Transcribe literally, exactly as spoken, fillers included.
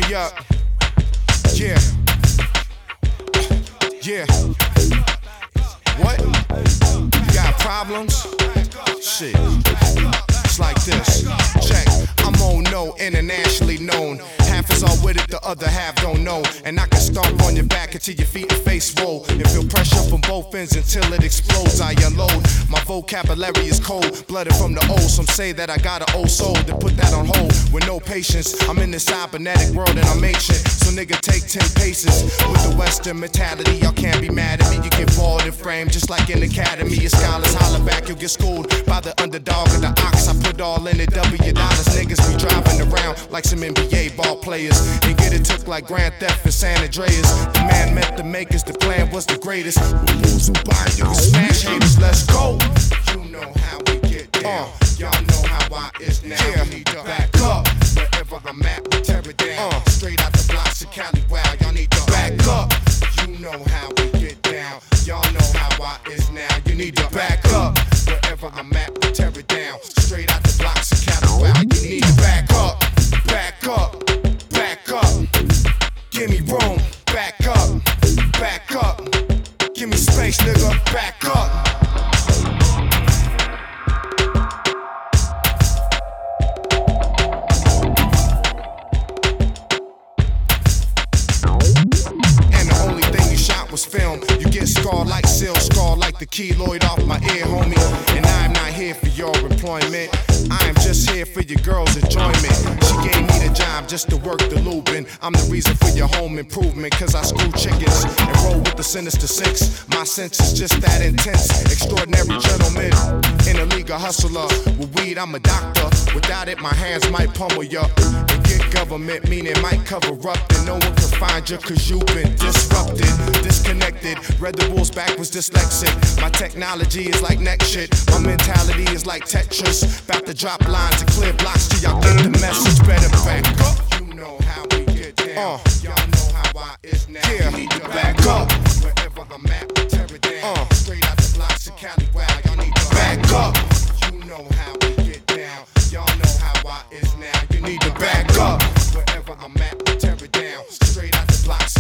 me up. Yeah. Yeah. What? You got problems? Shit. It's like this. Check. I'm on no, internationally known. Half is all with it, the other half don't know. And I can stomp on your back until your feet and face roll, and feel pressure from both ends until it explodes. I unload. My vocabulary is cold, blooded from the old. Some say that I got an old soul, to put that on hold with no patience. I'm in this cybernetic world and I'm ancient. So nigga, take ten paces with the Western mentality. Y'all can't be mad at me. You get bored and framed just like in the academy. Your scholars holler back, you'll get schooled by the underdog of the ox. I put all in it, W dollars. Niggas be driving around like some N B A ball players and get it took like Grand Theft in San Andreas. The man met the makers, the plan was the greatest. We lose who buy you, smash haters, let's go. You know how we get down. Uh, Y'all know how I is now. Yeah. We need to back up. Wherever I'm at, we tear it down. Uh, Straight out the blocks of Cali, wow. Y'all need to back up. You know how we get down. Y'all know how I is now. You need to back up. Wherever I'm at, we tear it down. Straight out the blocks of Cali, wow. You need to back up. Back up. Back up. Give me room. Back up. Back up. Give me space, nigga. Back up. Film. You get scarred like seal, scarred like the keloid off my ear, homie. And I am not here for your employment. I am just here for your girl's enjoyment. She gave me the job just to work the loop, and I'm the reason for your home improvement. Cause I screw chickens and roll with the sinister six. My sense is just that intense. Extraordinary gentleman in a league of hustler. With weed, I'm a doctor. Without it, my hands might pummel ya. And get government, meaning might cover up. And no one can find you cause you've been disrupted. Disconnected, read the rules backwards, dyslexic. My technology is like neck shit. My mentality is like Tetris. About to drop lines to clear blocks till y'all get the message. Better back up. You know how we get down. Uh, y'all know how I is now. Yeah. You need to back up. Wherever I'm at, we tear it down. Uh, Straight out the blocks of Cali, wow. Y'all need to back up. You know how we get down. Y'all know how I is now. You need to back up. Wherever I'm at, we tear it down. Straight out the blocks.